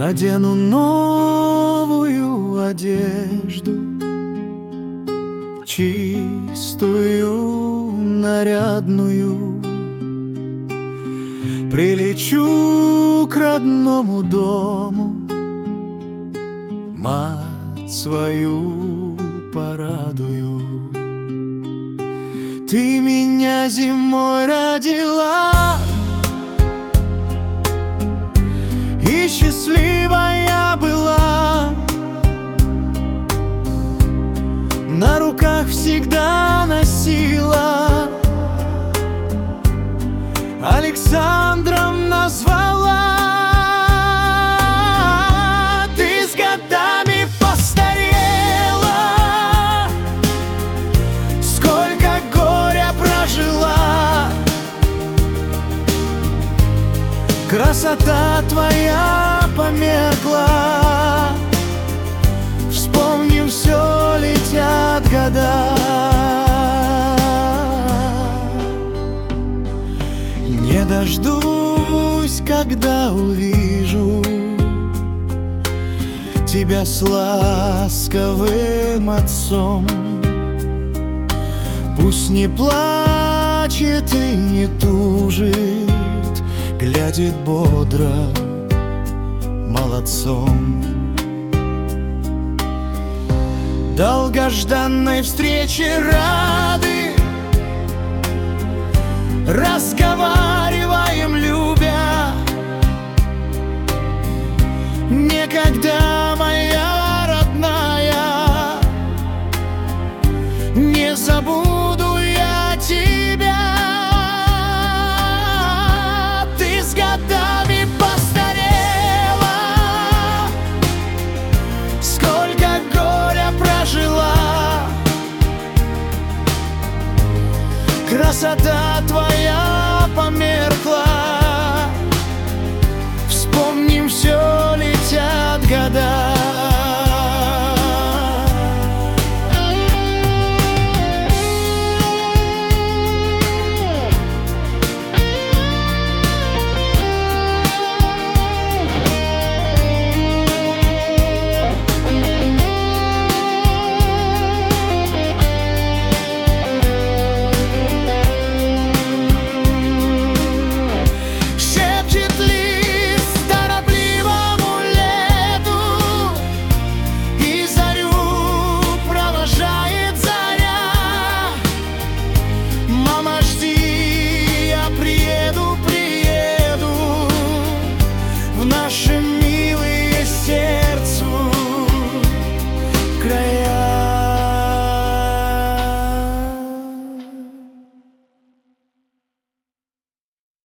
Надену новую одежду, чистую, нарядную, прилечу к родному дому, мать свою порадую. Ты меня зимой родила, и счастливая была. На руках всегда носила, Александром назвала. Ты с годами постарела, сколько горя прожила. Красота твоя померкла, вспомнив все, летят года. Не дождусь, когда увижу тебя с ласковым отцом. Пусть не плачет и не тужит, глядит бодро молодцом. Долгожданной встрече рады, разговариваем, любя. Никогда, моя родная, не забуду я тебя. Ты с годами постарела, сколько горя прожила. Красота твоя померкла, вспомним все, летят года. Приеду в нашем